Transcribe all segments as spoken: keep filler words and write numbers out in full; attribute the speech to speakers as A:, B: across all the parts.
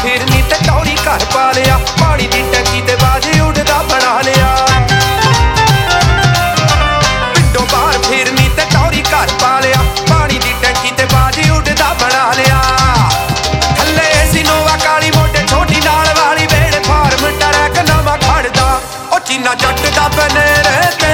A: फेरनी ते टौरी घर पा लिया, पानी दी टैंकी ते बाजे उड़दा बना लिया। पिंडों बाहर फेरनी ते टौरी घर पा लिया, पानी दी टैंकी ते बाजे उड़दा बना लिया। थल्ले सिनोवा काली मोटे छोटी नाल वाली वेड़ फार्म ट्रैक नवा खड़दा, ओ चीना जट दा बने रहते।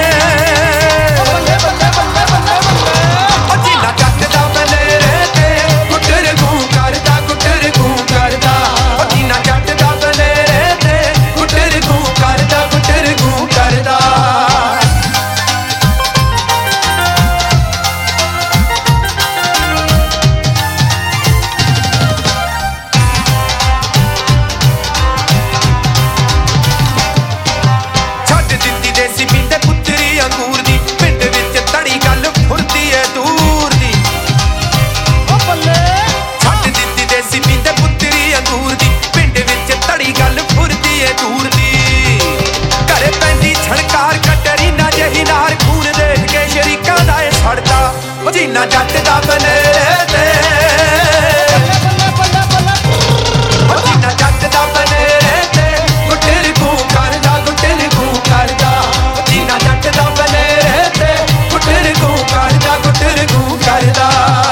A: चीना जट दा बने रहते, चीना जट दा बने रहते। गुट्टर गूं करदा गुट्टर गूं करदा, चीना जट दा बने रहते। गुट्टर गूं करदा गुट्टर गूं करदा।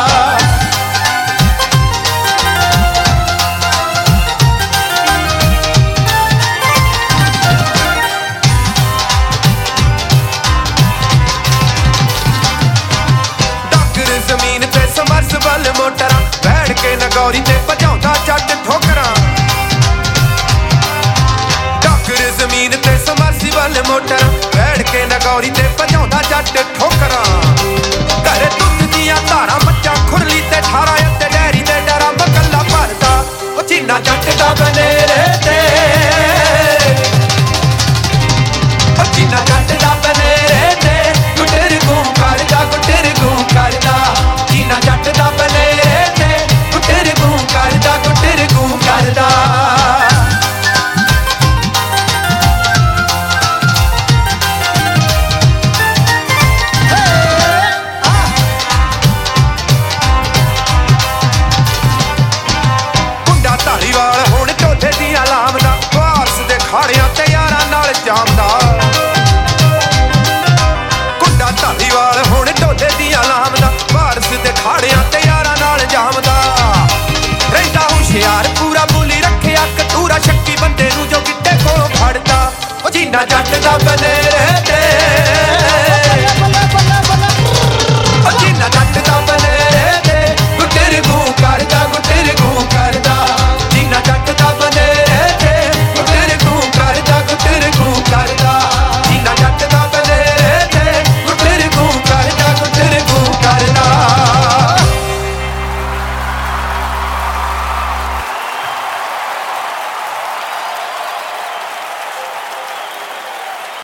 A: जमीन ते समरसबल मोटरां बैठ के नगौरी ते भजाउंदा जट ठोकरां। डाकर जमीन ते समरसबल मोटरां बैठ के नगौरी ते भजाउंदा जट ठोकरां। घर दुੱਧ ਦੀਆਂ ਧਾਰਾਂ ਮੱਝਾਂ ਖੁਰਲੀ ਤੇ ਠਾਰਾਂ ਉੱਤੇ ਡੈਰੀ ਦੇ ਡਰਾਂ ਮਕੱਲਾ ਭਰਦਾ, ਉਹ ਚੀਨਾ ਜੱਟ ਦਾ ਬਨੇ ਰਹਤੇ। ਉਹ ਚੀਨਾ ਜੱਟ ਦਾ ਬਨੇ ਰਹਤੇ। ਗੁੱਟਰ ਗੂੰ ਕਰਦਾ ਗੁੱਟਰ ਗੂੰ ਕਰਦਾ, चीना जट दा बने रहते। गुट्टर गूं करदा गुट्टर गूं करदा। मुंडा धालीवाल हुण ढोले दियां लामदा, वारस दे खाड़ियां ते यारां नाल जामदा। मुंडा धालीवाल हुण ढोले दियां लामदा, वारस दे खाड़ियां ते यारां नाल जामदा। रहिंदा हुशियार पूरा बोली रखिया कतूरा, शक्की बंदे नूं जो किते को फड़दा, ओ चीना जट दा बने रहते।